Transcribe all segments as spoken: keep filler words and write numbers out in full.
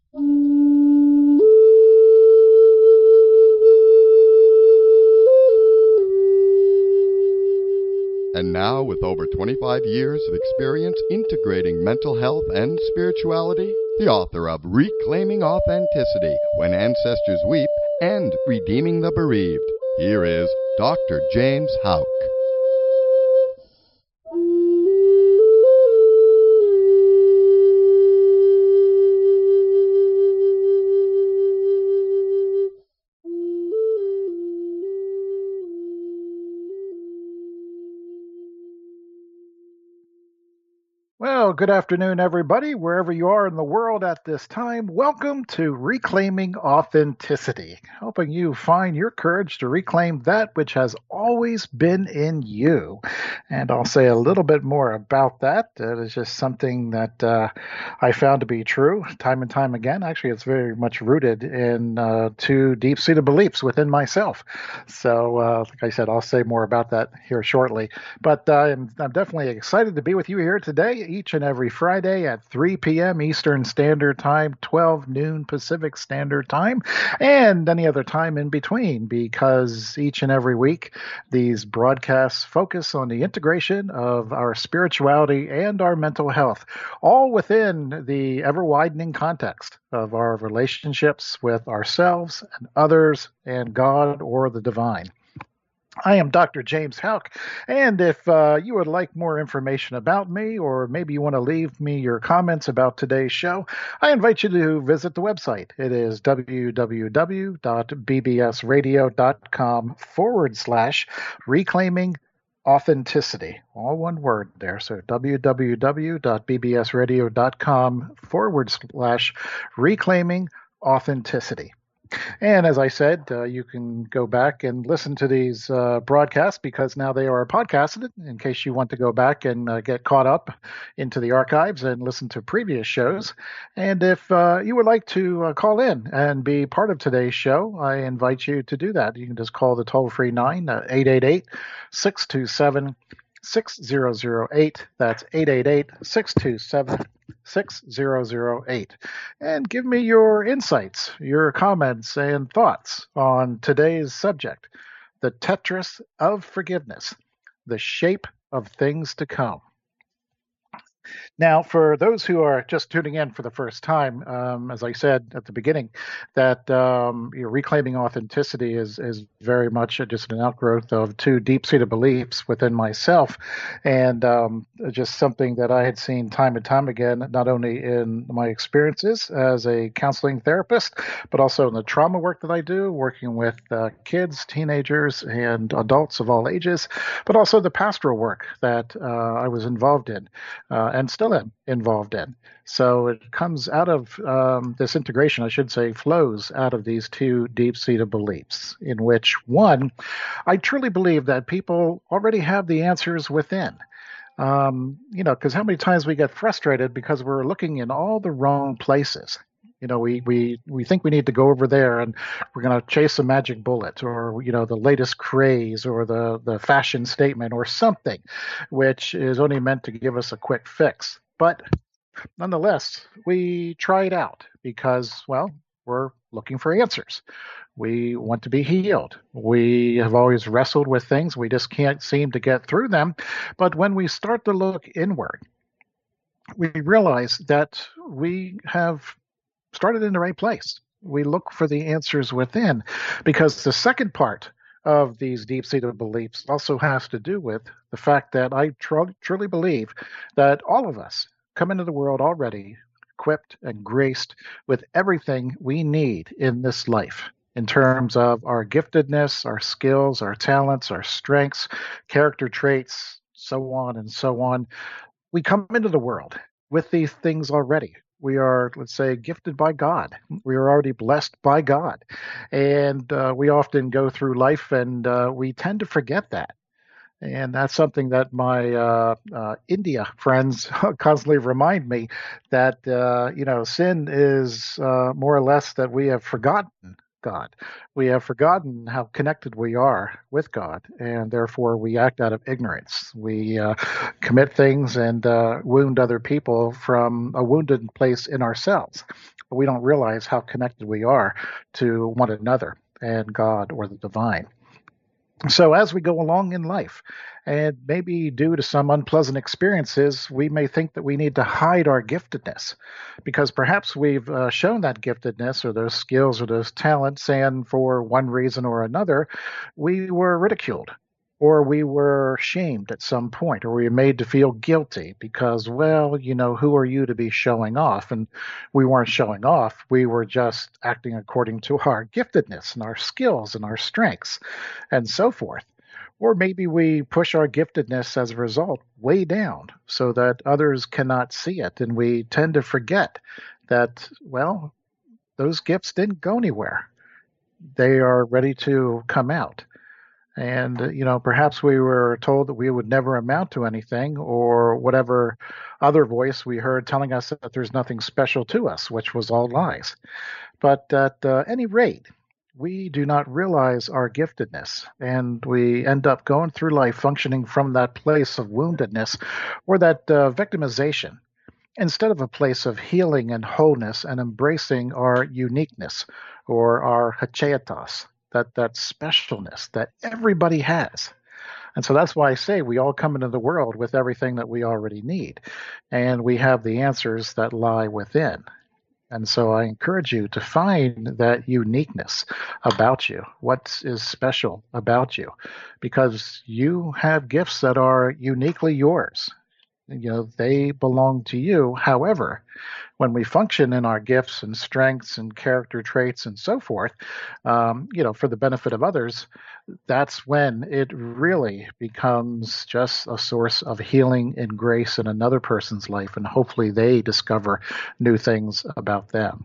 And now, with over twenty-five years of experience integrating mental health and spirituality, the author of Reclaiming Authenticity When Ancestors Weep and Redeeming the Bereaved, here is Doctor James Houck. Well, good afternoon, everybody, wherever you are in the world at this time. Welcome to Reclaiming Authenticity, helping you find your courage to reclaim that which has always been in you. And I'll say a little bit more about that. It is just something that uh, I found to be true time and time again. Actually, it's very much rooted in uh, two deep-seated beliefs within myself. So, uh, like I said, I'll say more about that here shortly. But uh, I'm, I'm definitely excited to be with you here today, each and every Friday at three p.m. Eastern Standard Time, twelve noon Pacific Standard Time, and any other time in between, because each and every week these broadcasts focus on the integration of our spirituality and our mental health, all within the ever-widening context of our relationships with ourselves and others and God or the divine. I am Doctor James Houck, and if uh, you would like more information about me, or maybe you want to leave me your comments about today's show, I invite you to visit the website. It is www.bbsradio.com forward slash reclaiming authenticity. All one word there. So www.bbsradio.com forward slash reclaiming authenticity. And as I said, uh, you can go back and listen to these uh, broadcasts because now they are podcasted in case you want to go back and uh, get caught up into the archives and listen to previous shows. And if uh, you would like to uh, call in and be part of today's show, I invite you to do that. You can just call the toll-free line, uh, eight eight eight, six two seven, six zero zero eight. That's eight eight eight, six two seven, six zero zero eight. And give me your insights, your comments, and thoughts on today's subject, the Tetris of forgiveness, the shape of things to come. Now, for those who are just tuning in for the first time, um, as I said at the beginning, that um, you know, reclaiming authenticity is is very much just an outgrowth of two deep-seated beliefs within myself, and um, just something that I had seen time and time again, not only in my experiences as a counseling therapist, but also in the trauma work that I do, working with uh, kids, teenagers, and adults of all ages, but also the pastoral work that uh, I was involved in. Uh, and still am involved in. So it comes out of um, this integration, I should say, flows out of these two deep-seated beliefs, in which, one, I truly believe that people already have the answers within. Um, you know, because how many times we get frustrated because we're looking in all the wrong places. You know, we, we, we think we need to go over there and we're going to chase a magic bullet or, you know, the latest craze or the, the fashion statement or something, which is only meant to give us a quick fix. But nonetheless, we try it out because, well, we're looking for answers. We want to be healed. We have always wrestled with things. We just can't seem to get through them. But when we start to look inward, we realize that we have started in the right place. We look for the answers within, because the second part of these deep-seated beliefs also has to do with the fact that I tr- truly believe that all of us come into the world already equipped and graced with everything we need in this life in terms of our giftedness, our skills, our talents, our strengths, character traits, so on and so on. We come into the world with these things already. We are, let's say, gifted by God. We are already blessed by God. And uh, we often go through life and uh, we tend to forget that. And that's something that my uh, uh, India friends constantly remind me that, uh, you know, sin is uh, more or less that we have forgotten God. We have forgotten how connected we are with God, and therefore we act out of ignorance. We uh, commit things and uh, wound other people from a wounded place in ourselves. but we don't realize how connected we are to one another and God or the divine. So as we go along in life, and maybe due to some unpleasant experiences, we may think that we need to hide our giftedness because perhaps we've uh, shown that giftedness or those skills or those talents, and for one reason or another, we were ridiculed or we were shamed at some point, or we were made to feel guilty because, well, you know, who are you to be showing off? And we weren't showing off. We were just acting according to our giftedness and our skills and our strengths and so forth. Or maybe we push our giftedness as a result way down so that others cannot see it. And we tend to forget that, well, those gifts didn't go anywhere. They are ready to come out. And, you know, perhaps we were told that we would never amount to anything, or whatever other voice we heard telling us that there's nothing special to us, which was all lies. But at uh, any rate, we do not realize our giftedness, and we end up going through life functioning from that place of woundedness or that uh, victimization, instead of a place of healing and wholeness and embracing our uniqueness or our hacheatos, that, that specialness that everybody has. And so that's why I say we all come into the world with everything that we already need, and we have the answers that lie within. And so I encourage you to find that uniqueness about you. What is special about you? Because you have gifts that are uniquely yours. You know, they belong to you. However, when we function in our gifts and strengths and character traits and so forth, um, you know, for the benefit of others, that's when it really becomes just a source of healing and grace in another person's life, and hopefully they discover new things about them.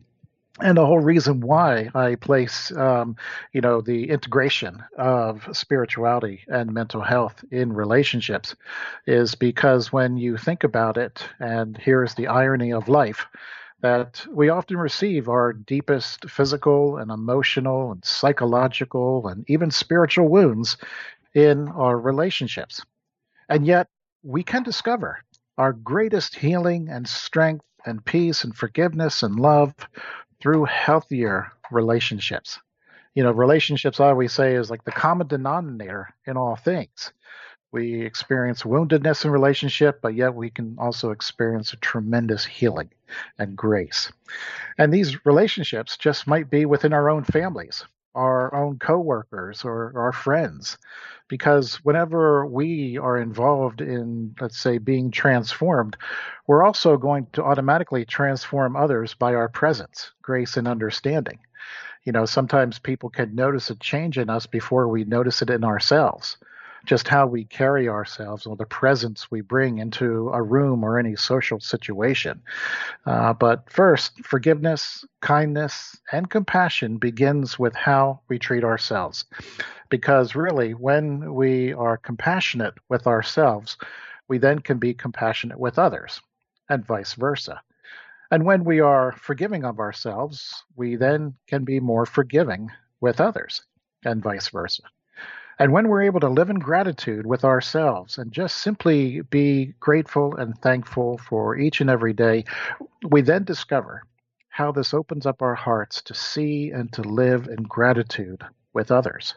And the whole reason why I place, um, you know, the integration of spirituality and mental health in relationships is because when you think about it, and here's the irony of life, that we often receive our deepest physical and emotional and psychological and even spiritual wounds in our relationships. And yet we can discover our greatest healing and strength and peace and forgiveness and love through healthier relationships. You know, relationships, I always say, is like the common denominator in all things. We experience woundedness in relationship, but yet we can also experience a tremendous healing and grace. And these relationships just might be within our own families, our own coworkers, or our friends. Because whenever we are involved in, let's say, being transformed, we're also going to automatically transform others by our presence, grace, and understanding. You know, sometimes people can notice a change in us before we notice it in ourselves, just how we carry ourselves or the presence we bring into a room or any social situation. Uh, but first, forgiveness, kindness, and compassion begins with how we treat ourselves. Because really, when we are compassionate with ourselves, we then can be compassionate with others, and vice versa. And when we are forgiving of ourselves, we then can be more forgiving with others, and vice versa. And when we're able to live in gratitude with ourselves and just simply be grateful and thankful for each and every day, we then discover how this opens up our hearts to see and to live in gratitude with others.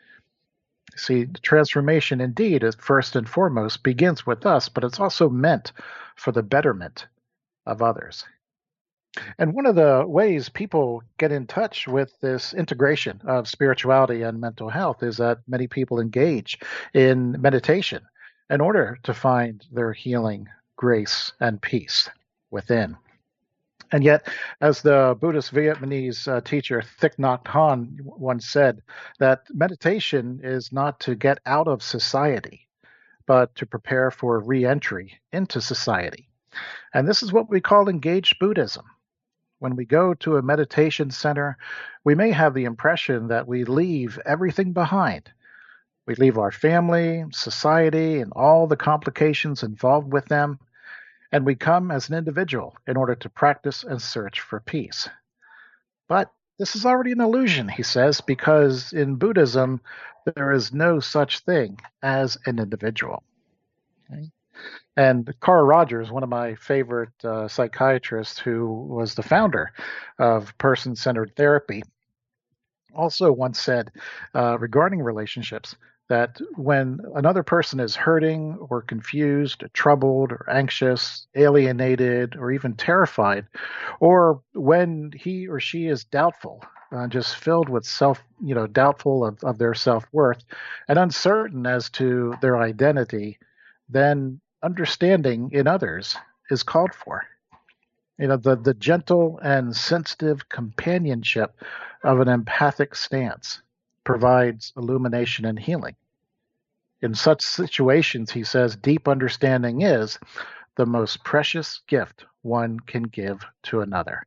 See, the transformation indeed is first and foremost begins with us, but it's also meant for the betterment of others. And one of the ways people get in touch with this integration of spirituality and mental health is that many people engage in meditation in order to find their healing, grace, and peace within. And yet, as the Buddhist Vietnamese uh, teacher Thich Nhat Hanh once said, that meditation is not to get out of society, but to prepare for re-entry into society. And this is what we call engaged Buddhism. When we go to a meditation center, we may have the impression that we leave everything behind. We leave our family, society, and all the complications involved with them, and we come as an individual in order to practice and search for peace. But this is already an illusion, he says, because in Buddhism, there is no such thing as an individual. Okay? And Carl Rogers, one of my favorite uh, psychiatrists who was the founder of person centered therapy, also once said uh, regarding relationships that when another person is hurting or confused, or troubled or anxious, alienated, or even terrified, or when he or she is doubtful, uh, just filled with self, you know, doubtful of, of their self worth and uncertain as to their identity, then understanding in others is called for. You know, the, the gentle and sensitive companionship of an empathic stance provides illumination and healing. In such situations, he says, deep understanding is the most precious gift one can give to another.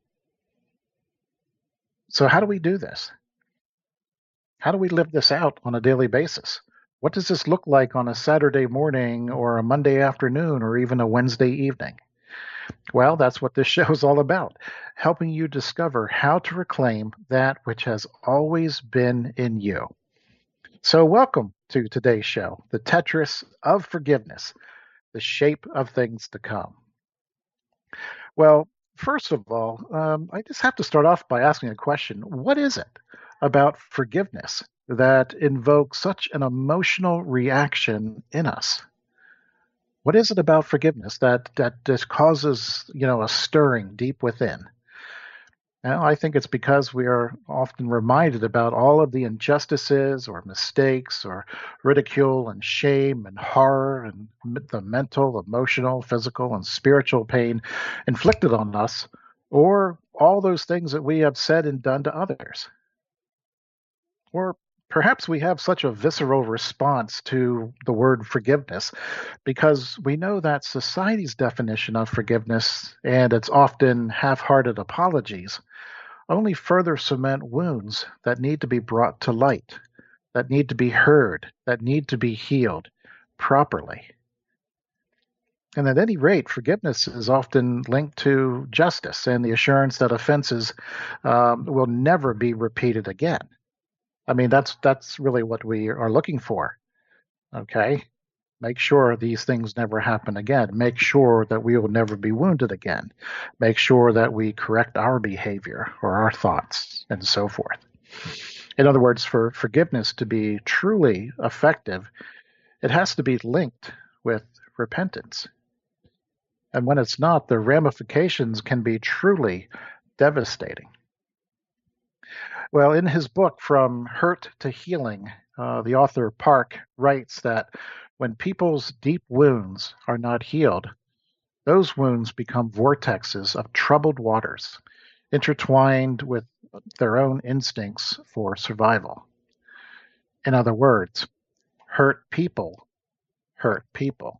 So, how do we do this? How do we live this out on a daily basis? What does this look like on a Saturday morning or a Monday afternoon or even a Wednesday evening? Well, that's what this show is all about, helping you discover how to reclaim that which has always been in you. So welcome to today's show, the Tetris of Forgiveness, the shape of things to come. Well, first of all, um, I just have to start off by asking a question. What is it about forgiveness that invokes such an emotional reaction in us? What is it about forgiveness that that just causes, you know, a stirring deep within? Well, I think it's because we are often reminded about all of the injustices or mistakes or ridicule and shame and horror and the mental, emotional, physical, and spiritual pain inflicted on us, or all those things that we have said and done to others. Or perhaps we have such a visceral response to the word forgiveness because we know that society's definition of forgiveness and its often half hearted apologies only further cement wounds that need to be brought to light, that need to be heard, that need to be healed properly. And at any rate, forgiveness is often linked to justice and the assurance that offenses um, will never be repeated again. I mean, that's that's really what we are looking for. Okay? Make sure these things never happen again. Make sure that we will never be wounded again. Make sure that we correct our behavior or our thoughts and so forth. In other words, for forgiveness to be truly effective, it has to be linked with repentance. And when it's not, the ramifications can be truly devastating. Well, in his book, From Hurt to Healing, uh, the author Park writes that when people's deep wounds are not healed, those wounds become vortexes of troubled waters, intertwined with their own instincts for survival. In other words, hurt people hurt people.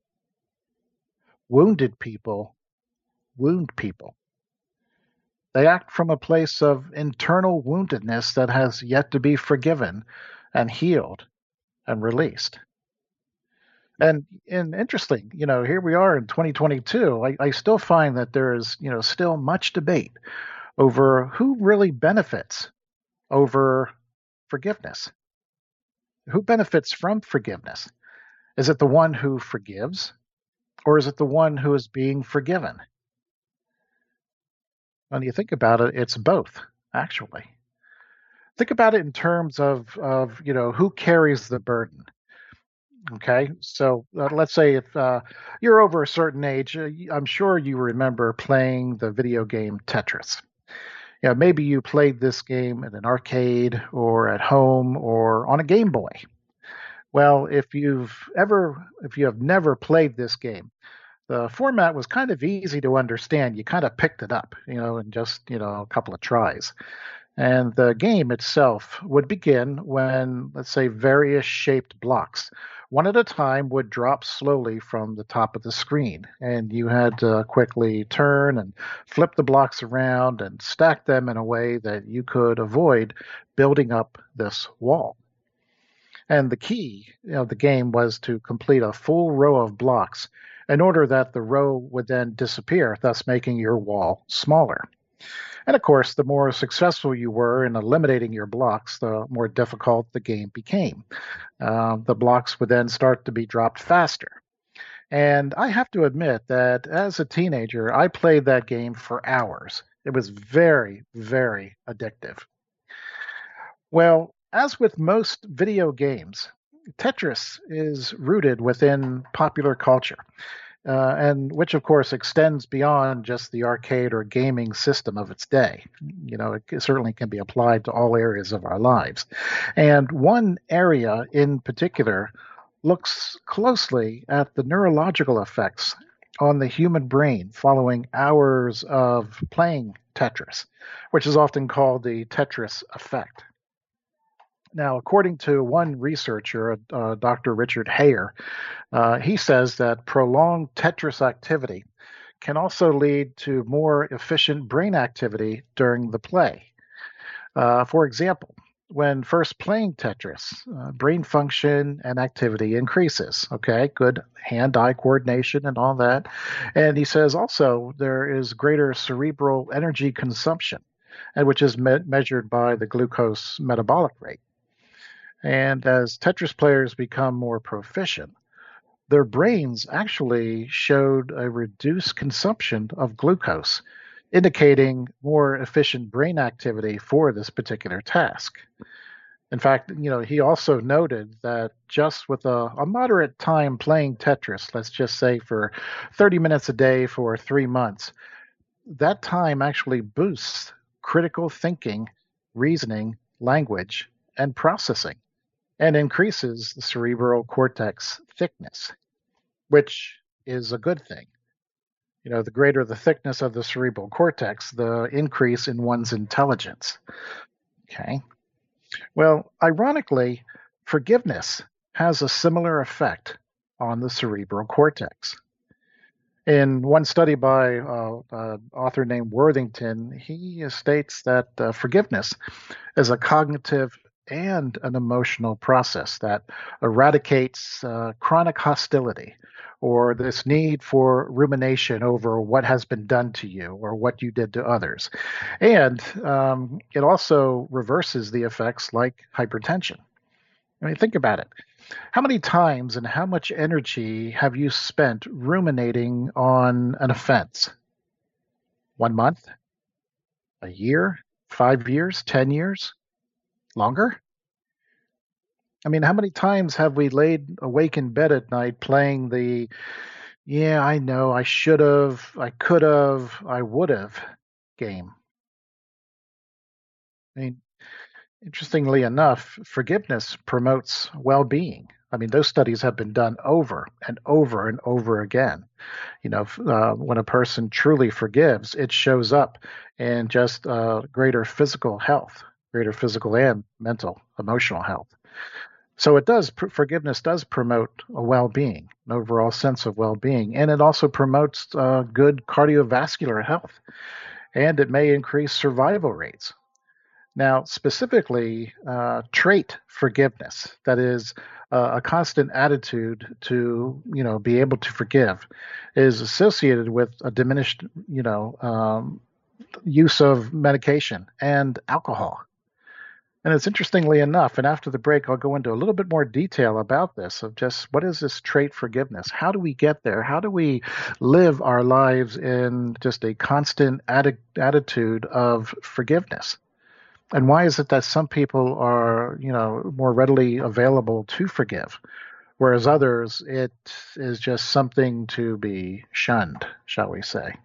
Wounded people wound people. They act from a place of internal woundedness that has yet to be forgiven and healed and released. And, and interesting, you know, here we are in twenty twenty-two. I, I still find that there is, you know, still much debate over who really benefits over forgiveness. Who benefits from forgiveness? Is it the one who forgives, or is it the one who is being forgiven? When you think about it, it's both, actually. Think about it in terms of, of you know, who carries the burden. Okay, so uh, let's say if uh, you're over a certain age, uh, I'm sure you remember playing the video game Tetris. Yeah, maybe you played this game in an arcade or at home or on a Game Boy. Well, if you've ever, if you have never played this game, the format was kind of easy to understand. You kind of picked it up, you know, in just, you know, a couple of tries. And the game itself would begin when, let's say, various shaped blocks, one at a time, would drop slowly from the top of the screen. And you had to quickly turn and flip the blocks around and stack them in a way that you could avoid building up this wall. And the key of the game was to complete a full row of blocks in order that the row would then disappear, thus making your wall smaller. And of course, the more successful you were in eliminating your blocks, the more difficult the game became. Uh, the blocks would then start to be dropped faster. And I have to admit that as a teenager, I played that game for hours. It was very, very addictive. Well, as with most video games, Tetris is rooted within popular culture, uh, and which of course extends beyond just the arcade or gaming system of its day. You know, it certainly can be applied to all areas of our lives. And one area in particular looks closely at the neurological effects on the human brain following hours of playing Tetris, which is often called the Tetris effect. Now, according to one researcher, uh, Doctor Richard Hayer, uh, he says that prolonged Tetris activity can also lead to more efficient brain activity during the play. Uh, for example, when first playing Tetris, uh, brain function and activity increases. Okay, good hand-eye coordination and all that. And he says also there is greater cerebral energy consumption, and which is me- measured by the glucose metabolic rate. And as Tetris players become more proficient, their brains actually showed a reduced consumption of glucose, indicating more efficient brain activity for this particular task. In fact, you know, he also noted that just with a, a moderate time playing Tetris, let's just say for thirty minutes a day for three months, that time actually boosts critical thinking, reasoning, language, and processing, and increases the cerebral cortex thickness, which is a good thing. You know, the greater the thickness of the cerebral cortex, the increase in one's intelligence. Okay. Well, ironically, forgiveness has a similar effect on the cerebral cortex. In one study by uh, an author named Worthington, he states that uh, forgiveness is a cognitive and an emotional process that eradicates uh, chronic hostility or this need for rumination over what has been done to you or what you did to others. And um, it also reverses the effects like hypertension. I mean, think about it. How many times and how much energy have you spent ruminating on an offense? One month? A year? Five years? Ten years? Longer? I mean, how many times have we laid awake in bed at night playing the, yeah, I know, I should have, I could have, I would have game? I mean, interestingly enough, forgiveness promotes well being. I mean, those studies have been done over and over and over again. You know, uh, when a person truly forgives, it shows up in just uh, greater physical health, greater physical and mental, emotional health. So it does, forgiveness does promote a well-being, an overall sense of well-being, and it also promotes uh, good cardiovascular health, and it may increase survival rates. Now, specifically, uh, trait forgiveness, that is uh, a constant attitude to, you know, be able to forgive, is associated with a diminished, you know, um, use of medication and alcohol. And it's interestingly enough, and after the break, I'll go into a little bit more detail about this of just what is this trait forgiveness? How do we get there? How do we live our lives in just a constant atti- attitude of forgiveness? And why is it that some people are, you know, more readily available to forgive, whereas others, it is just something to be shunned, shall we say?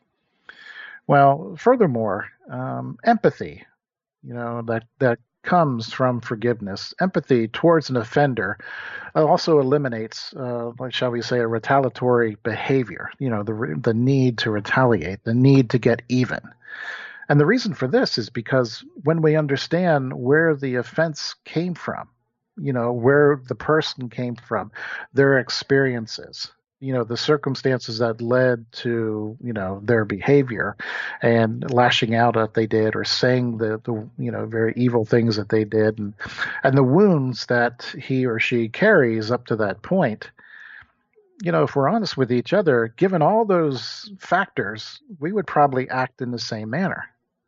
Well, furthermore, um, empathy, you know, that that comes from forgiveness. Empathy towards an offender also eliminates, uh, like shall we say, a retaliatory behavior. You know, the the need to retaliate, the need to get even. And the reason for this is because when we understand where the offense came from, you know, where the person came from, their experiences, you know, the circumstances that led to, you know, their behavior and lashing out that they did or saying the, the you know, very evil things that they did and, and the wounds that he or she carries up to that point, you know, if we're honest with each other, given all those factors, we would probably act in the same manner.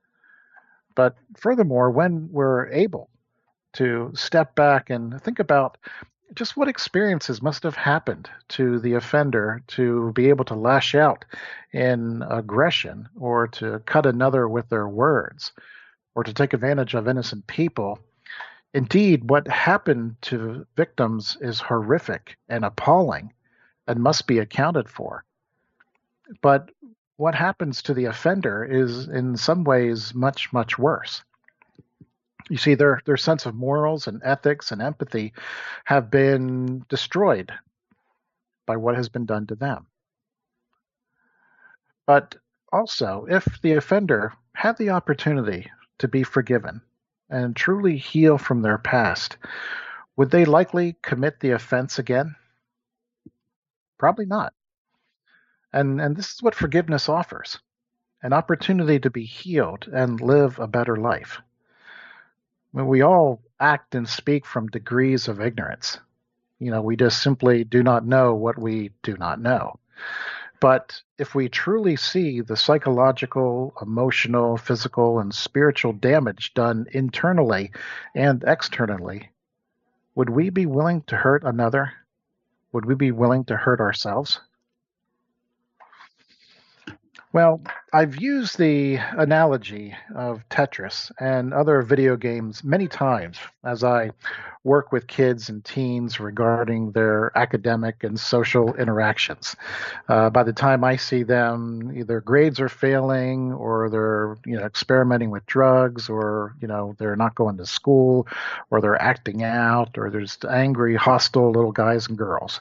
But furthermore, when we're able to step back and think about just what experiences must have happened to the offender to be able to lash out in aggression or to cut another with their words or to take advantage of innocent people. Indeed, what happened to victims is horrific and appalling and must be accounted for. But what happens to the offender is in some ways much, much worse. You see, their, their sense of morals and ethics and empathy have been destroyed by what has been done to them. But also, if the offender had the opportunity to be forgiven and truly heal from their past, would they likely commit the offense again? Probably not. And, and this is what forgiveness offers, an opportunity to be healed and live a better life. I mean, we all act and speak from degrees of ignorance. You know, we just simply do not know what we do not know. But if we truly see the psychological, emotional, physical, and spiritual damage done internally and externally, would we be willing to hurt another? Would we be willing to hurt ourselves? Well, I've used the analogy of Tetris and other video games many times as I work with kids and teens regarding their academic and social interactions. Uh, by the time I see them, either grades are failing or they're, you know, experimenting with drugs, or, you know, they're not going to school, or they're acting out, or there's angry, hostile little guys and girls.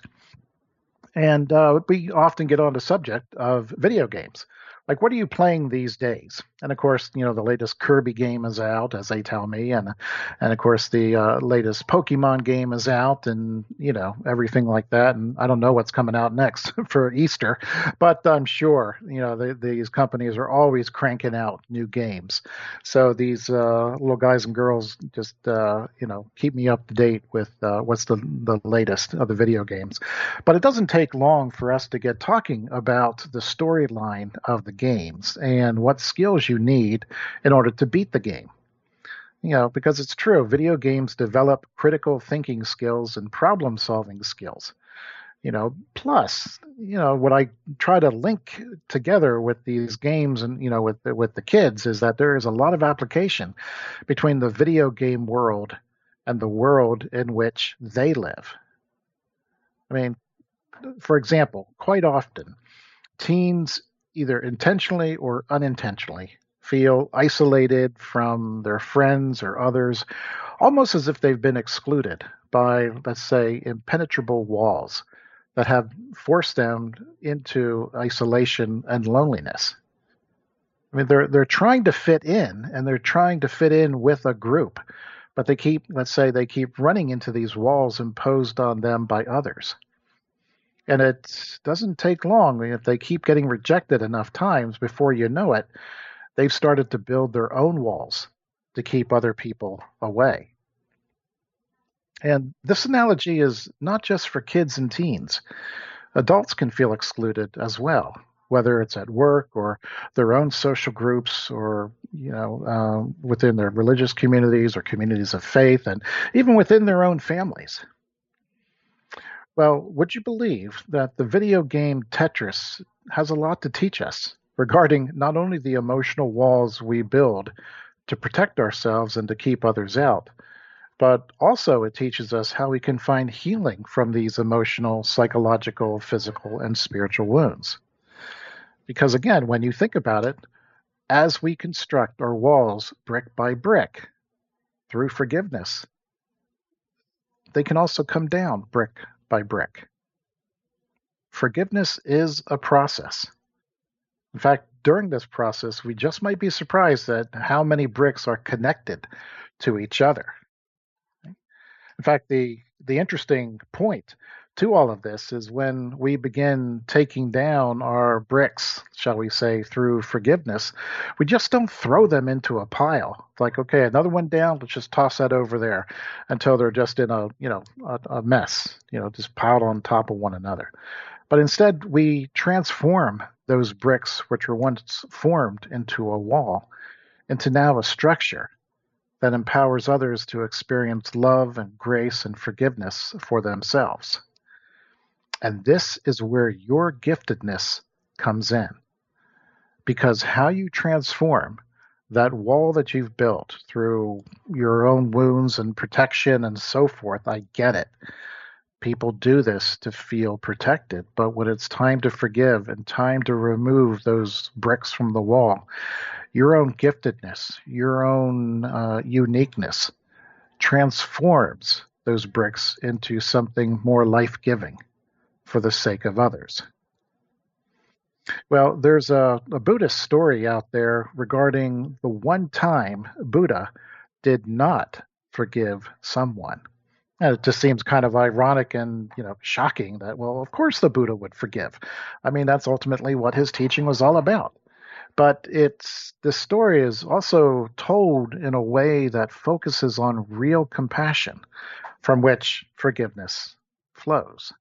And uh, we often get on the subject of video games. Like, what are you playing these days? And of course, you know, the latest Kirby game is out, as they tell me, and and of course the uh, latest Pokemon game is out, and you know, everything like that. And I don't know what's coming out next for Easter, but I'm sure you know the, these companies are always cranking out new games. So these uh, little guys and girls just uh, you know keep me up to date with uh, what's the the latest of the video games. But it doesn't take long for us to get talking about the storyline of the games and what skills you need in order to beat the game. You know, because it's true, video games develop critical thinking skills and problem solving skills. You know, plus, you know, what I try to link together with these games and, you know, with the, with the kids is that there is a lot of application between the video game world and the world in which they live. I mean, for example, quite often, teens either intentionally or unintentionally feel isolated from their friends or others, almost as if they've been excluded by, let's say, impenetrable walls that have forced them into isolation and loneliness. I mean, they're they're trying to fit in, and they're trying to fit in with a group, but they keep, let's say, they keep running into these walls imposed on them by others. And it doesn't take long. If they keep getting rejected enough times, before you know it, they've started to build their own walls to keep other people away. And this analogy is not just for kids and teens. Adults can feel excluded as well, whether it's at work or their own social groups, or you know, um, within their religious communities or communities of faith, and even within their own families. Well, would you believe that the video game Tetris has a lot to teach us regarding not only the emotional walls we build to protect ourselves and to keep others out, but also it teaches us how we can find healing from these emotional, psychological, physical, and spiritual wounds. Because again, when you think about it, as we construct our walls brick by brick through forgiveness, they can also come down brick by brick. Forgiveness is a process. In fact, during this process, we just might be surprised at how many bricks are connected to each other. In fact, the, the interesting point to all of this is when we begin taking down our bricks, shall we say, through forgiveness, we just don't throw them into a pile. It's like, okay, another one down, let's just toss that over there until they're just in a, you know, a, a mess, you know, just piled on top of one another. But instead, we transform those bricks, which were once formed into a wall, into now a structure that empowers others to experience love and grace and forgiveness for themselves. And this is where your giftedness comes in. Because how you transform that wall that you've built through your own wounds and protection and so forth, I get it. People do this to feel protected, but when it's time to forgive and time to remove those bricks from the wall, your own giftedness, your own uh, uniqueness transforms those bricks into something more life-giving for the sake of others. Well, there's a, a Buddhist story out there regarding the one time Buddha did not forgive someone. And it just seems kind of ironic and, you know, shocking that, well, of course the Buddha would forgive. I mean, that's ultimately what his teaching was all about. But it's the story is also told in a way that focuses on real compassion from which forgiveness flows.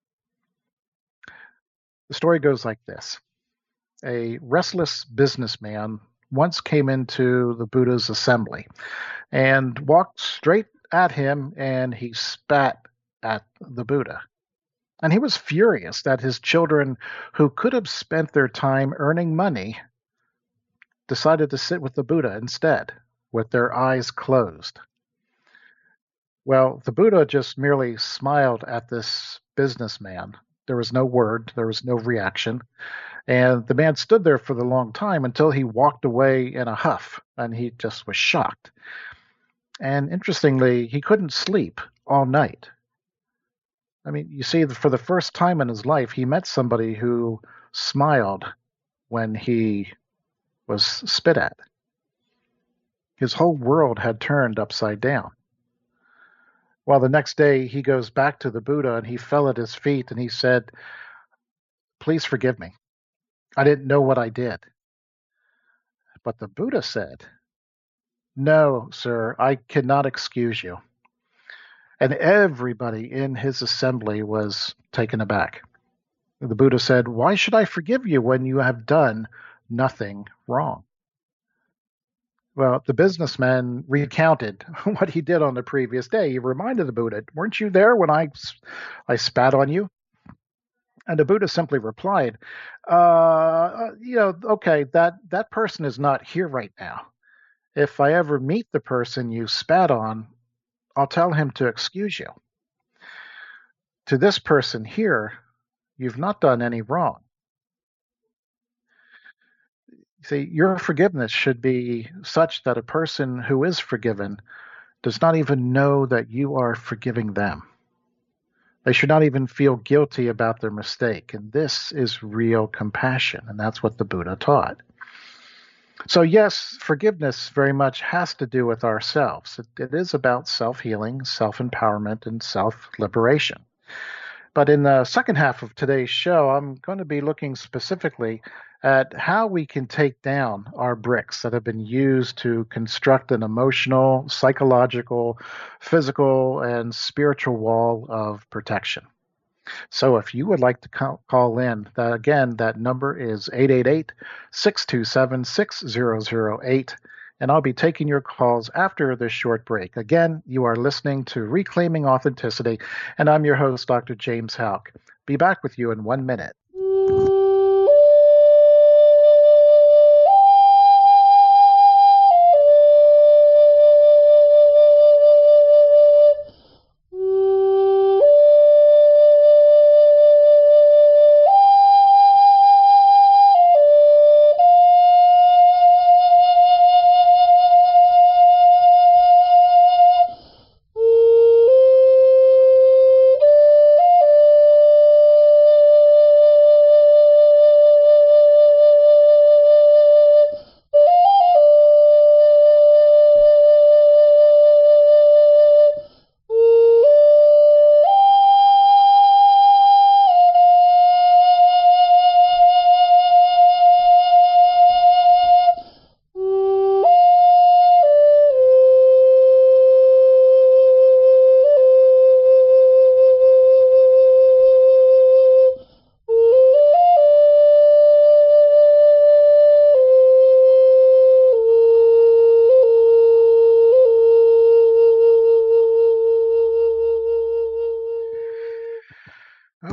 The story goes like this. A restless businessman once came into the Buddha's assembly and walked straight at him, and he spat at the Buddha. And he was furious that his children, who could have spent their time earning money, decided to sit with the Buddha instead, with their eyes closed. Well, the Buddha just merely smiled at this businessman. There was no word, there was no reaction. And the man stood there for the long time until he walked away in a huff, and he just was shocked. And interestingly, he couldn't sleep all night. I mean, you see, for the first time in his life, he met somebody who smiled when he was spit at. His whole world had turned upside down. Well, the next day, he goes back to the Buddha, and he fell at his feet, and he said, "Please forgive me. I didn't know what I did." But the Buddha said, "No, sir, I cannot excuse you." And everybody in his assembly was taken aback. The Buddha said, "Why should I forgive you when you have done nothing wrong?" Well, the businessman recounted what he did on the previous day. He reminded the Buddha, "Weren't you there when I, I spat on you?" And the Buddha simply replied, uh, you know, okay, that, that person is not here right now. If I ever meet the person you spat on, I'll tell him to excuse you. To this person here, you've not done any wrong. See, your forgiveness should be such that a person who is forgiven does not even know that you are forgiving them. They should not even feel guilty about their mistake. And this is real compassion. And that's what the Buddha taught. So yes, forgiveness very much has to do with ourselves. It, it is about self-healing, self-empowerment, and self-liberation. But in the second half of today's show, I'm going to be looking specifically at how we can take down our bricks that have been used to construct an emotional, psychological, physical, and spiritual wall of protection. So if you would like to call in, that, again, that number is eight eight eight, six two seven, six zero zero eight, and I'll be taking your calls after this short break. Again, you are listening to Reclaiming Authenticity, and I'm your host, Doctor James Houck. Be back with you in one minute.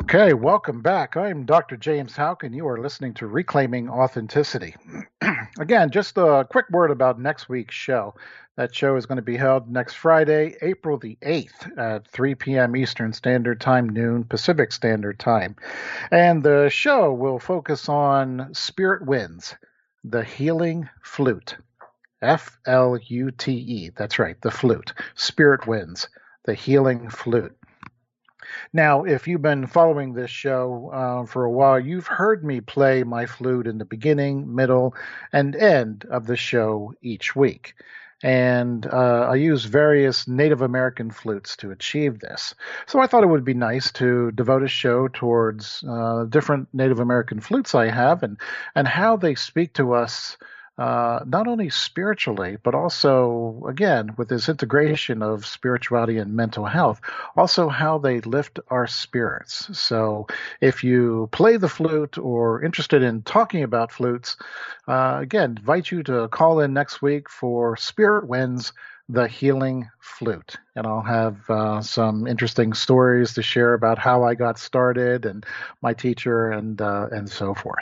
Okay, welcome back. I'm Doctor James Houck, and you are listening to Reclaiming Authenticity. Again, just a quick word about next week's show. That show is going to be held next Friday, April the eighth at three p.m. Eastern Standard Time, noon Pacific Standard Time. And the show will focus on Spirit Winds, the Healing Flute. F L U T E. That's right, the flute. Spirit Winds, the Healing Flute. Now, if you've been following this show uh, for a while, you've heard me play my flute in the beginning, middle, and end of the show each week. And uh, I use various Native American flutes to achieve this. So I thought it would be nice to devote a show towards uh, different Native American flutes I have and, and how they speak to us Uh, not only spiritually, but also, again, with this integration of spirituality and mental health, also how they lift our spirits. So if you play the flute or interested in talking about flutes, uh, again, invite you to call in next week for Spirit Winds, the Healing Flute. And I'll have uh, some interesting stories to share about how I got started and my teacher and, uh, and so forth.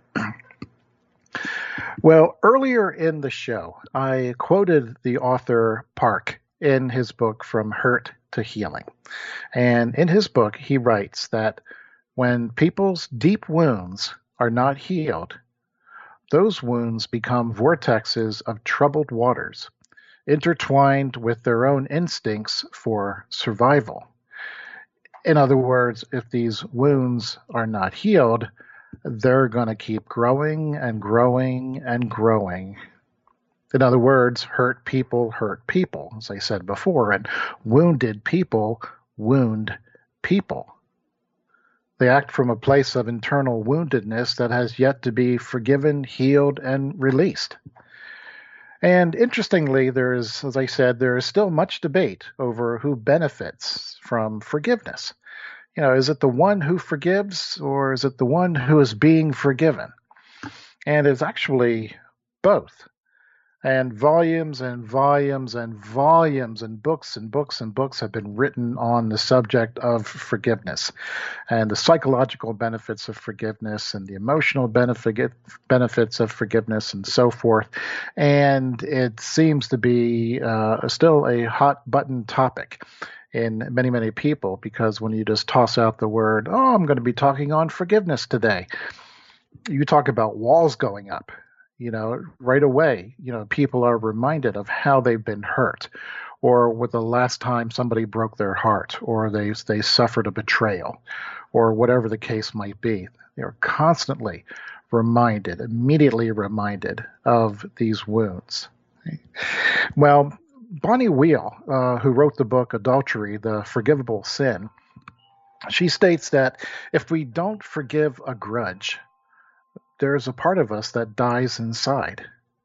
Well, earlier in the show, I quoted the author Park in his book From Hurt to Healing. And in his book, he writes that when people's deep wounds are not healed, those wounds become vortexes of troubled waters, intertwined with their own instincts for survival. In other words, if these wounds are not healed, they're going to keep growing and growing and growing. In other words, hurt people hurt people, as I said before, and wounded people wound people. They act from a place of internal woundedness that has yet to be forgiven, healed, and released. And interestingly, there is, as I said, there is still much debate over who benefits from forgiveness. You know, is it the one who forgives or is it the one who is being forgiven? And it's actually both. And volumes and volumes and volumes and books and books and books have been written on the subject of forgiveness and the psychological benefits of forgiveness and the emotional benefit, benefits of forgiveness and so forth. And it seems to be uh, still a hot button topic in many, many people, because when you just toss out the word, oh, I'm going to be talking on forgiveness today, you talk about walls going up, you know, right away, you know, people are reminded of how they've been hurt, or with the last time somebody broke their heart, or they, they suffered a betrayal, or whatever the case might be. They're constantly reminded, immediately reminded of these wounds. Well, Bonnie Wheel, uh, who wrote the book Adultery, The Forgivable Sin, she states that if we don't forgive a grudge, there's a part of us that dies inside.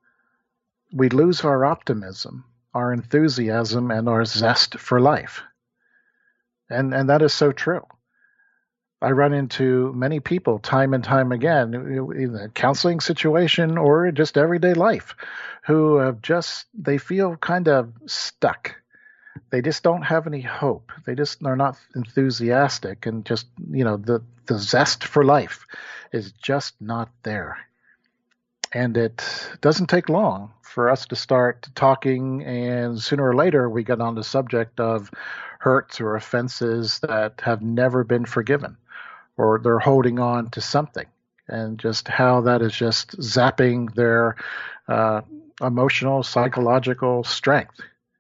We lose our optimism, our enthusiasm, and our zest for life. And, and that is so true. I run into many people time and time again, in a counseling situation or just everyday life, who have just, they feel kind of stuck. They just don't have any hope. They just are not enthusiastic, and just, you know, the, the zest for life is just not there. And it doesn't take long for us to start talking, and sooner or later we get on the subject of hurts or offenses that have never been forgiven, or they're holding on to something, and just how that is just zapping their uh, emotional, psychological strength.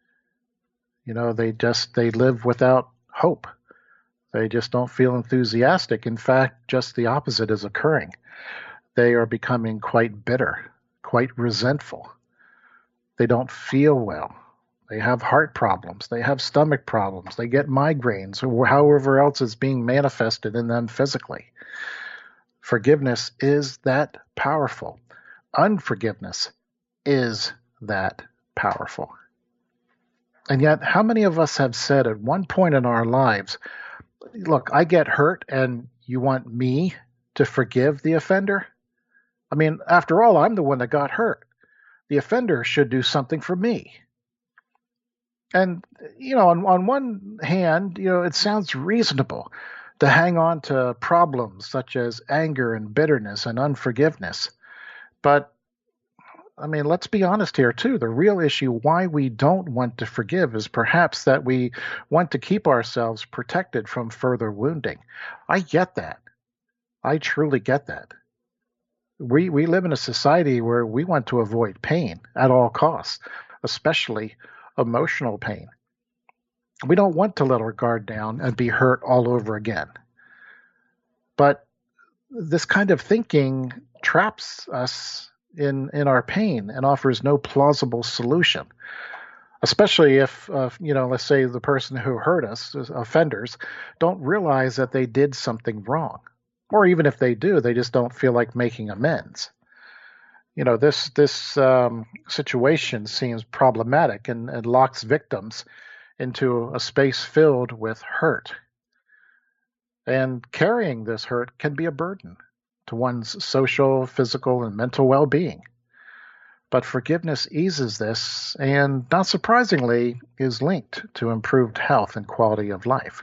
You know, they just, they live without hope. They just don't feel enthusiastic. In fact, just the opposite is occurring. They are becoming quite bitter, quite resentful. They don't feel well. They have heart problems. They have stomach problems. They get migraines, or however else it's being manifested in them physically. Forgiveness is that powerful. Unforgiveness is that powerful. And yet, how many of us have said at one point in our lives, look, I get hurt and you want me to forgive the offender? I mean, after all, I'm the one that got hurt. The offender should do something for me. And, you know, on, on one hand, you know, it sounds reasonable to hang on to problems such as anger and bitterness and unforgiveness. But I mean, let's be honest here, too. The real issue why we don't want to forgive is perhaps that we want to keep ourselves protected from further wounding. I get that. I truly get that. We, we live in a society where we want to avoid pain at all costs, especially emotional pain. We don't want to let our guard down and be hurt all over again. But this kind of thinking traps us in in our pain and offers no plausible solution, especially if uh, you know let's say the person who hurt us, offenders, don't realize that they did something wrong, or even if they do, they just don't feel like making amends. You know, this this um, situation seems problematic and, and locks victims into a space filled with hurt, and carrying this hurt can be a burden to one's social, physical, and mental well-being. But forgiveness eases this and, not surprisingly, is linked to improved health and quality of life.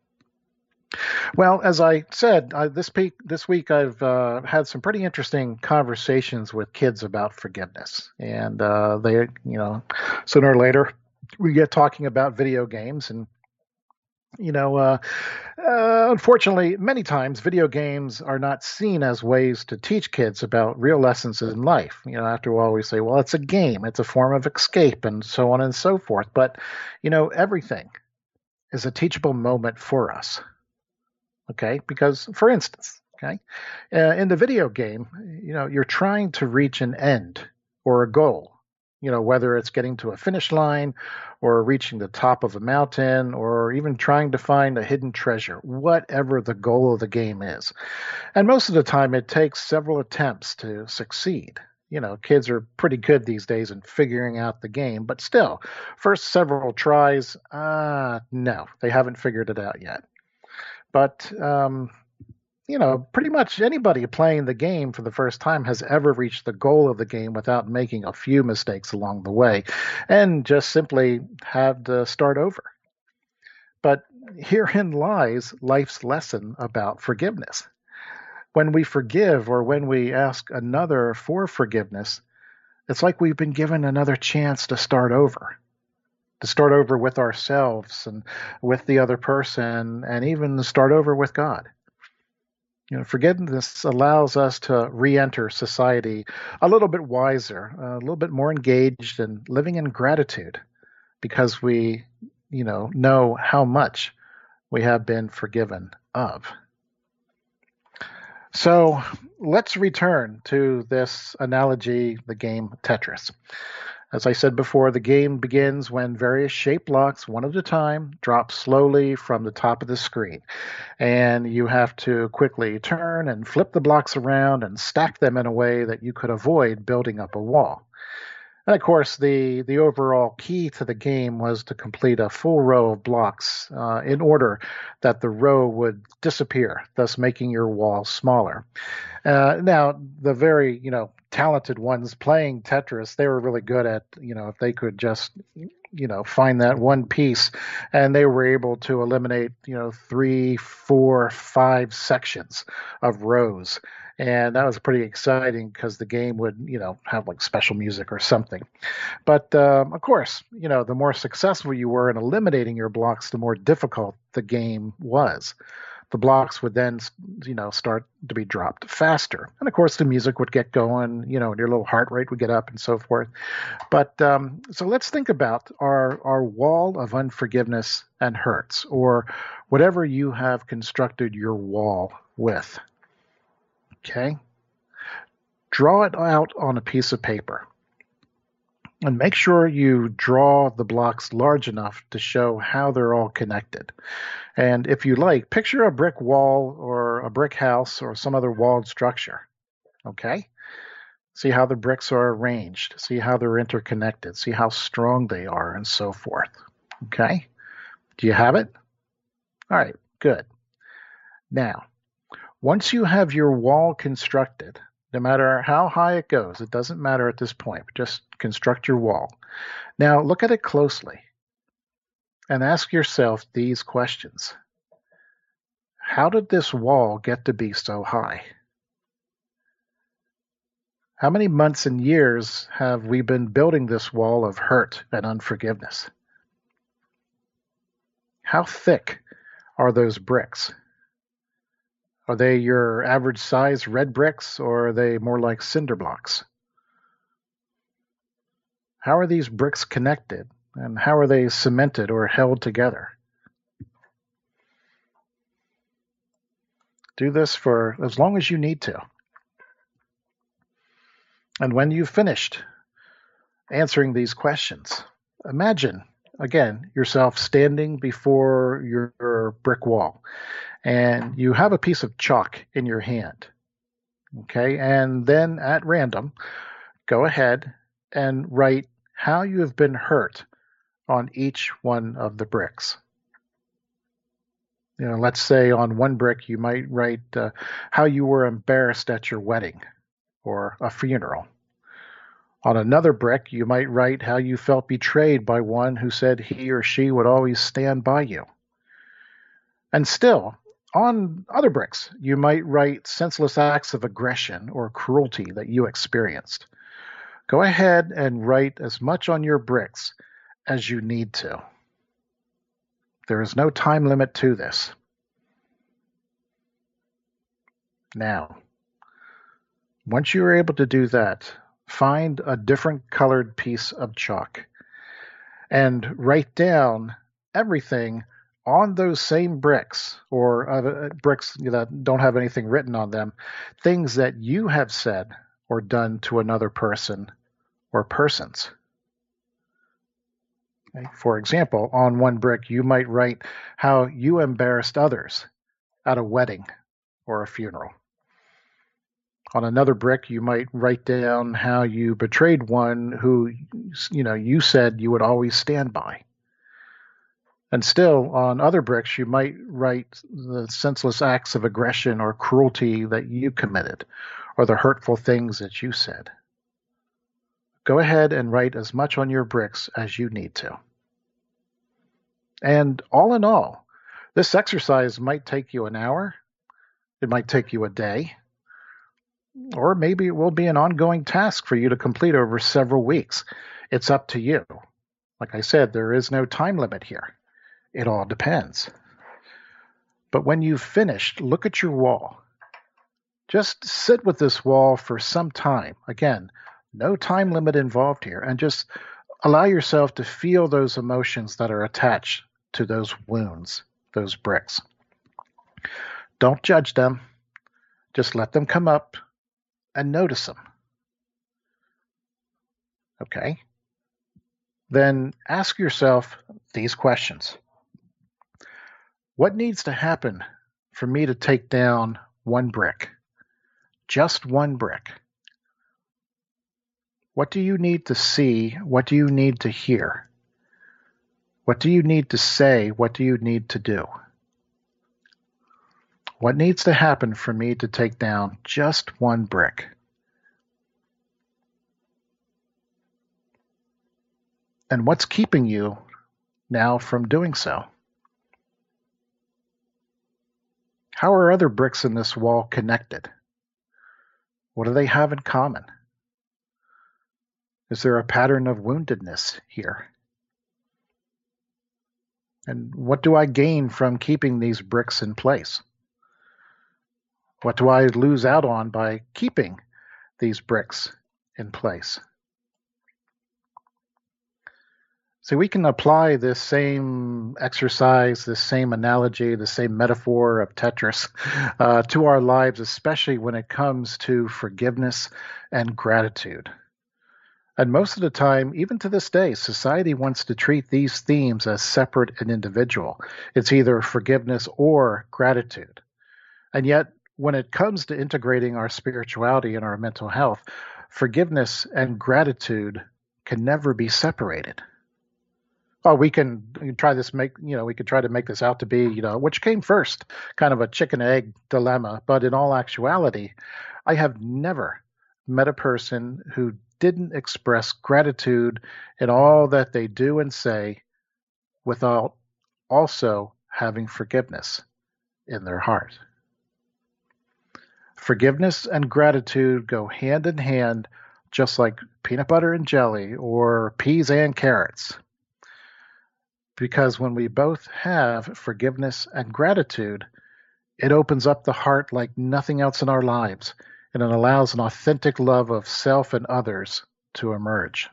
Well, as I said, I, this, peak, this week I've uh, had some pretty interesting conversations with kids about forgiveness. And uh, they, you know, sooner or later, we get talking about video games. And You know, uh, uh, unfortunately, many times video games are not seen as ways to teach kids about real lessons in life. You know, after all, we say, well, it's a game, it's a form of escape, and so on and so forth. But, you know, everything is a teachable moment for us. Okay? Because, for instance, okay, uh, in the video game, you know, you're trying to reach an end or a goal. You know, whether it's getting to a finish line or reaching the top of a mountain or even trying to find a hidden treasure, whatever the goal of the game is. And most of the time, it takes several attempts to succeed. You know, kids are pretty good these days in figuring out the game, but still, first several tries, uh, no, they haven't figured it out yet. But, um, you know, pretty much anybody playing the game for the first time has ever reached the goal of the game without making a few mistakes along the way and just simply had to start over. But herein lies life's lesson about forgiveness. When we forgive or when we ask another for forgiveness, it's like we've been given another chance to start over. To start over with ourselves and with the other person, and even to start over with God. You know, forgiveness allows us to re-enter society a little bit wiser, a little bit more engaged, and living in gratitude because we, you know, know how much we have been forgiven of. So let's return to this analogy, the game Tetris. As I said before, the game begins when various shape blocks, one at a time, drop slowly from the top of the screen. And you have to quickly turn and flip the blocks around and stack them in a way that you could avoid building up a wall. And of course, the, the overall key to the game was to complete a full row of blocks uh, in order that the row would disappear, thus making your wall smaller. Uh, now, the very, you know, talented ones playing Tetris, they were really good at, you know, if they could just, you know, find that one piece, and they were able to eliminate, you know, three, four, five sections of rows. And that was pretty exciting because the game would, you know, have like special music or something. But um, of course, you know, the more successful you were in eliminating your blocks, the more difficult the game was. The blocks would then, you know, start to be dropped faster. And of course, the music would get going, you know, and your little heart rate would get up and so forth. But um, so let's think about our, our wall of unforgiveness and hurts, or whatever you have constructed your wall with. Okay? Draw it out on a piece of paper. And make sure you draw the blocks large enough to show how they're all connected. And if you like, picture a brick wall or a brick house or some other walled structure. Okay? See how the bricks are arranged. See how they're interconnected. See how strong they are and so forth. Okay? Do you have it? All right, good. Now, once you have your wall constructed, no matter how high it goes, it doesn't matter at this point, but just construct your wall. Now, look at it closely and ask yourself these questions. How did this wall get to be so high? How many months and years have we been building this wall of hurt and unforgiveness? How thick are those bricks? Are they your average size red bricks, or are they more like cinder blocks? How are these bricks connected, and how are they cemented or held together? Do this for as long as you need to. And when you've finished answering these questions, imagine, again, yourself standing before your brick wall, and you have a piece of chalk in your hand. Okay, and then at random, go ahead and write how you have been hurt on each one of the bricks. You know, let's say on one brick you might write uh, how you were embarrassed at your wedding or a funeral. On another brick, you might write how you felt betrayed by one who said he or she would always stand by you. And still, on other bricks, you might write senseless acts of aggression or cruelty that you experienced. Go ahead and write as much on your bricks as you need to. There is no time limit to this. Now, once you are able to do that, find a different colored piece of chalk and write down everything on those same bricks, or uh, bricks that don't have anything written on them, things that you have said or done to another person or persons. Okay. For example, on one brick, you might write how you embarrassed others at a wedding or a funeral. On another brick, you might write down how you betrayed one who, you know, you said you would always stand by. And still, on other bricks, you might write the senseless acts of aggression or cruelty that you committed, or the hurtful things that you said. Go ahead and write as much on your bricks as you need to. And all in all, this exercise might take you an hour, it might take you a day, or maybe it will be an ongoing task for you to complete over several weeks. It's up to you. Like I said, there is no time limit here. It all depends. But when you've finished, look at your wall. Just sit with this wall for some time. Again, no time limit involved here, and just allow yourself to feel those emotions that are attached to those wounds, those bricks. Don't judge them. Just let them come up and notice them. Okay? Then ask yourself these questions. What needs to happen for me to take down one brick? Just one brick. What do you need to see? What do you need to hear? What do you need to say? What do you need to do? What needs to happen for me to take down just one brick? And what's keeping you now from doing so? How are other bricks in this wall connected? What do they have in common? Is there a pattern of woundedness here? And what do I gain from keeping these bricks in place? What do I lose out on by keeping these bricks in place? So we can apply this same exercise, this same analogy, the same metaphor of Tetris uh, to our lives, especially when it comes to forgiveness and gratitude. And most of the time, even to this day, society wants to treat these themes as separate and individual. It's either forgiveness or gratitude. And yet, when it comes to integrating our spirituality and our mental health, forgiveness and gratitude can never be separated. Oh, we can try this, make, you know, we could try to make this out to be, you know, which came first, kind of a chicken egg dilemma. But in all actuality, I have never met a person who didn't express gratitude in all that they do and say without also having forgiveness in their heart. Forgiveness and gratitude go hand in hand, just like peanut butter and jelly or peas and carrots. Because when we both have forgiveness and gratitude, it opens up the heart like nothing else in our lives, and it allows an authentic love of self and others to emerge.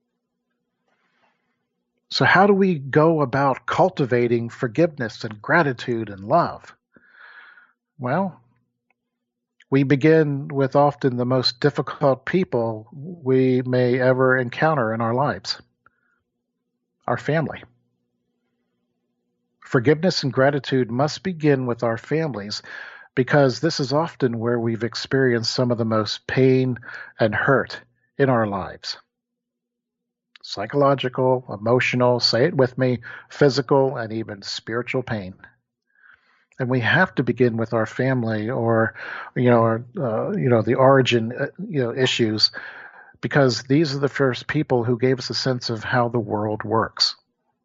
So how do we go about cultivating forgiveness and gratitude and love? Well, we begin with often the most difficult people we may ever encounter in our lives, our family. Forgiveness and gratitude must begin with our families, because this is often where we've experienced some of the most pain and hurt in our lives. Psychological, emotional, say it with me, physical, and even spiritual pain. And we have to begin with our family, or, you know, our, uh, you know, the origin, uh, you know, issues, because these are the first people who gave us a sense of how the world works.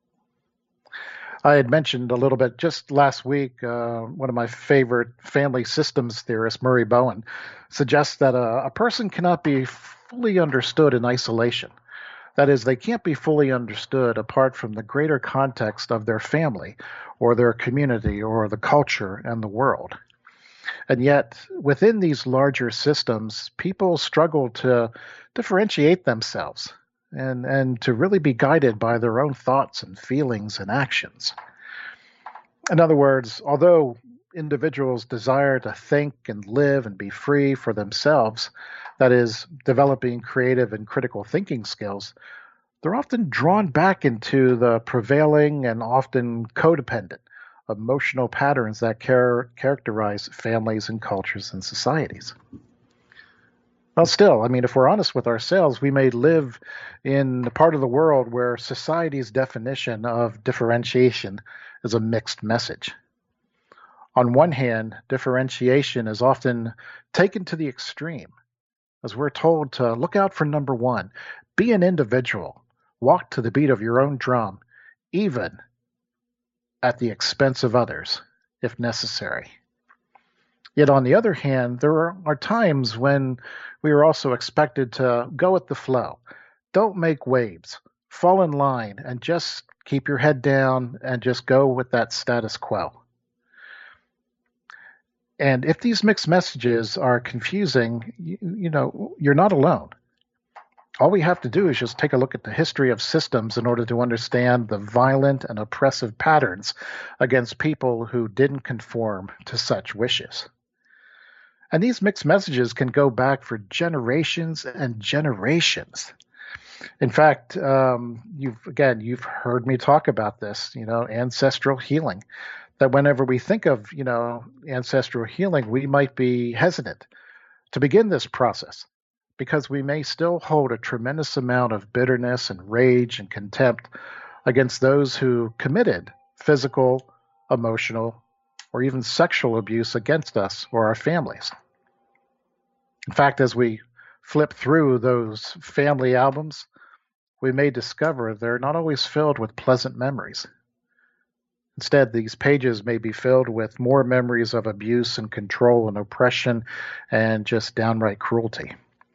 I had mentioned a little bit just last week, uh, one of my favorite family systems theorists, Murray Bowen, suggests that a, a person cannot be fully understood in isolation. That is, they can't be fully understood apart from the greater context of their family or their community or the culture and the world. And yet, within these larger systems, people struggle to differentiate themselves and, and to really be guided by their own thoughts and feelings and actions. In other words, although individuals desire to think and live and be free for themselves, that is, developing creative and critical thinking skills, they're often drawn back into the prevailing and often codependent emotional patterns that char- characterize families and cultures and societies. Well, still, I mean, if we're honest with ourselves, we may live in a part of the world where society's definition of differentiation is a mixed message. On one hand, differentiation is often taken to the extreme, as we're told to look out for number one, be an individual, walk to the beat of your own drum, even at the expense of others, if necessary. Yet on the other hand, there are, are times when we are also expected to go with the flow. Don't make waves. Fall in line and just keep your head down and just go with that status quo. And if these mixed messages are confusing, you, you know, you're not alone. All we have to do is just take a look at the history of systems in order to understand the violent and oppressive patterns against people who didn't conform to such wishes. And these mixed messages can go back for generations and generations. In fact, um, you've again, you've heard me talk about this, you know, ancestral healing. That whenever we think of, you know, ancestral healing, we might be hesitant to begin this process because we may still hold a tremendous amount of bitterness and rage and contempt against those who committed physical, emotional, or even sexual abuse against us or our families. In fact, as we flip through those family albums, we may discover they're not always filled with pleasant memories. Instead, these pages may be filled with more memories of abuse and control and oppression and just downright cruelty.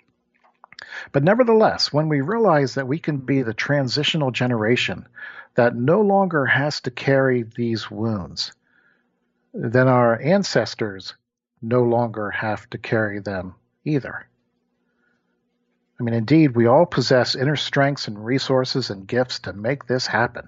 But nevertheless, when we realize that we can be the transitional generation that no longer has to carry these wounds, then our ancestors no longer have to carry them either. I mean, indeed, we all possess inner strengths and resources and gifts to make this happen.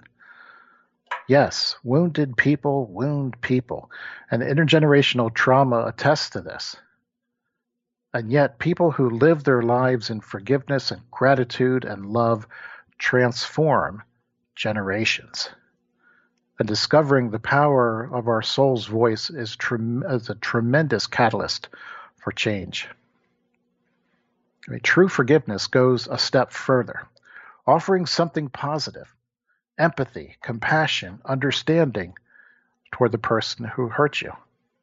Yes, wounded people wound people, and intergenerational trauma attests to this. And yet, people who live their lives in forgiveness and gratitude and love transform generations. And discovering the power of our soul's voice is, tre- is a tremendous catalyst for change. I mean, true forgiveness goes a step further, offering something positive, empathy, compassion, understanding toward the person who hurt you.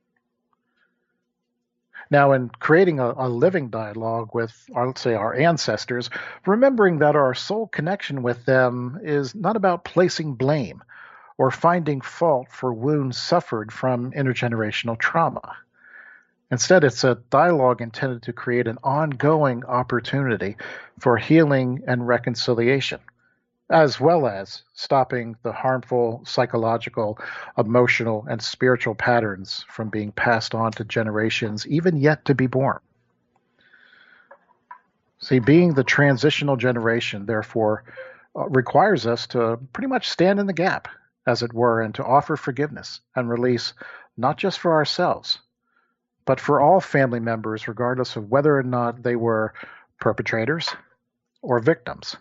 Now, in creating a, a living dialogue with, our, let's say, our ancestors, remembering that our soul connection with them is not about placing blame or finding fault for wounds suffered from intergenerational trauma. Instead, it's a dialogue intended to create an ongoing opportunity for healing and reconciliation, as well as stopping the harmful psychological, emotional, and spiritual patterns from being passed on to generations even yet to be born. See, being the transitional generation, therefore, uh, requires us to pretty much stand in the gap, as it were, and to offer forgiveness and release, not just for ourselves, but for all family members, regardless of whether or not they were perpetrators or victims.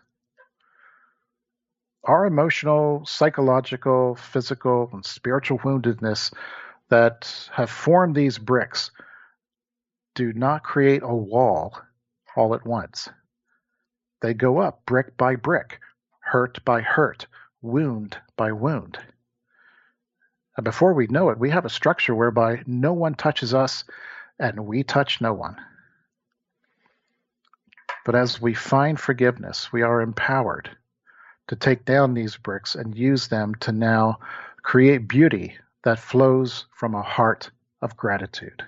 Our emotional, psychological, physical, and spiritual woundedness that have formed these bricks do not create a wall all at once. They go up brick by brick, hurt by hurt, wound by wound. And before we know it, we have a structure whereby no one touches us and we touch no one. But as we find forgiveness, we are empowered to take down these bricks and use them to now create beauty that flows from a heart of gratitude.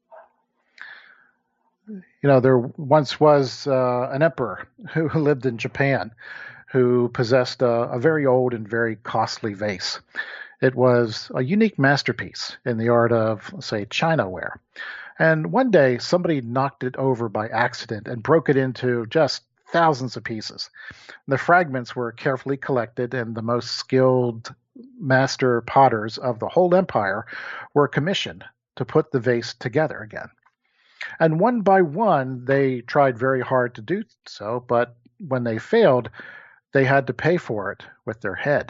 You know, there once was uh, an emperor who lived in Japan who possessed a, a very old and very costly vase. It was a unique masterpiece in the art of, say, Chinaware. And one day, somebody knocked it over by accident and broke it into just thousands of pieces. The fragments were carefully collected, and the most skilled master potters of the whole empire were commissioned to put the vase together again. And one by one, they tried very hard to do so, but when they failed, they had to pay for it with their head.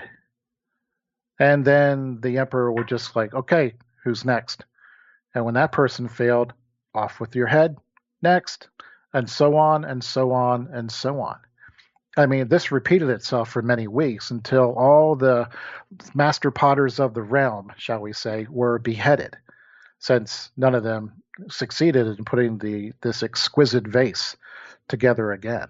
And then the emperor would just like, okay, who's next? And when that person failed, off with your head, next, and so on and so on and so on. I mean, this repeated itself for many weeks until all the master potters of the realm, shall we say, were beheaded, since none of them succeeded in putting the this exquisite vase together again.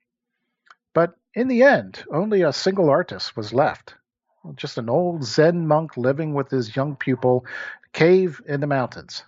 But in the end, only a single artist was left. Just an old Zen monk living with his young pupil, cave in the mountains.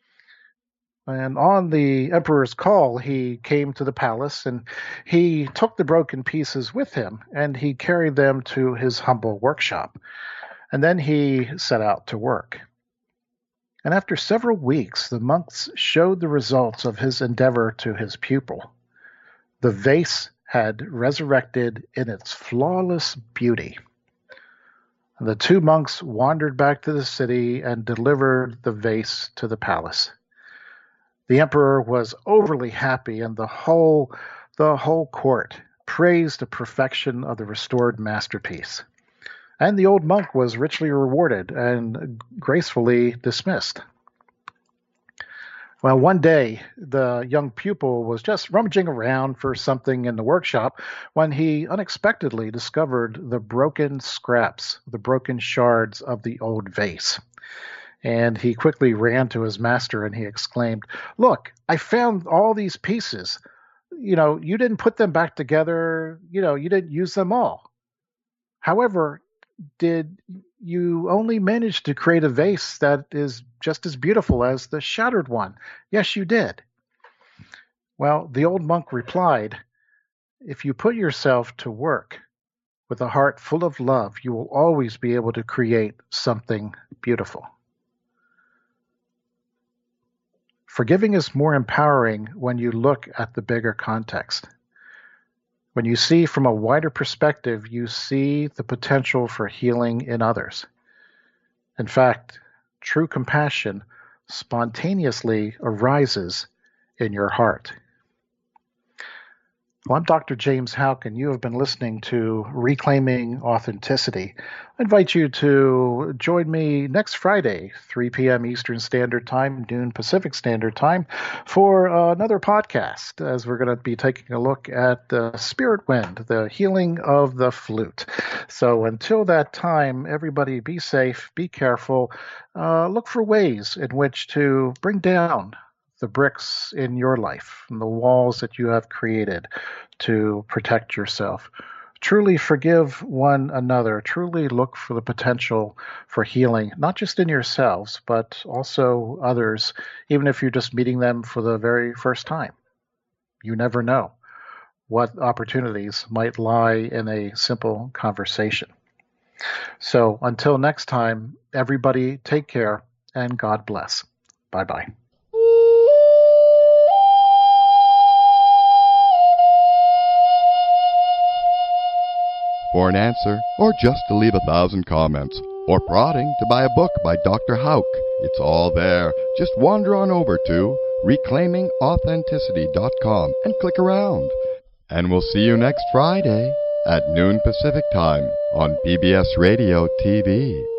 And on the emperor's call, he came to the palace, and he took the broken pieces with him, and he carried them to his humble workshop. And then he set out to work. And after several weeks, the monks showed the results of his endeavor to his pupil. The vase had resurrected in its flawless beauty. The two monks wandered back to the city and delivered the vase to the palace. The emperor was overly happy, and the whole, the whole court praised the perfection of the restored masterpiece. And the old monk was richly rewarded and gracefully dismissed. Well, one day, the young pupil was just rummaging around for something in the workshop when he unexpectedly discovered the broken scraps, the broken shards of the old vase. And he quickly ran to his master and he exclaimed, "Look, I found all these pieces. You know, you didn't put them back together. You know, you didn't use them all. However, did you only manage to create a vase that is just as beautiful as the shattered one?" "Yes, you did." Well, the old monk replied, "If you put yourself to work with a heart full of love, you will always be able to create something beautiful." Forgiving is more empowering when you look at the bigger context. When you see from a wider perspective, you see the potential for healing in others. In fact, true compassion spontaneously arises in your heart. Well, I'm Doctor James Houck, and you have been listening to Reclaiming Authenticity. I invite you to join me next Friday, three p.m. Eastern Standard Time, noon Pacific Standard Time, for uh, another podcast, as we're going to be taking a look at the spirit wind, the healing of the flute. So until that time, everybody be safe, be careful, uh, look for ways in which to bring down the bricks in your life and the walls that you have created to protect yourself Truly forgive one another. Truly look for the potential for healing, not just in yourselves, but also others, even if you're just meeting them for the very first time. You never know what opportunities might lie in a simple conversation. So until next time, everybody take care and God bless. Bye-bye. For an answer, or just to leave a thousand comments, or prodding to buy a book by Doctor Hauck, it's all there. Just wander on over to reclaiming authenticity dot com and click around. And we'll see you next Friday at noon Pacific Time on P B S Radio T V.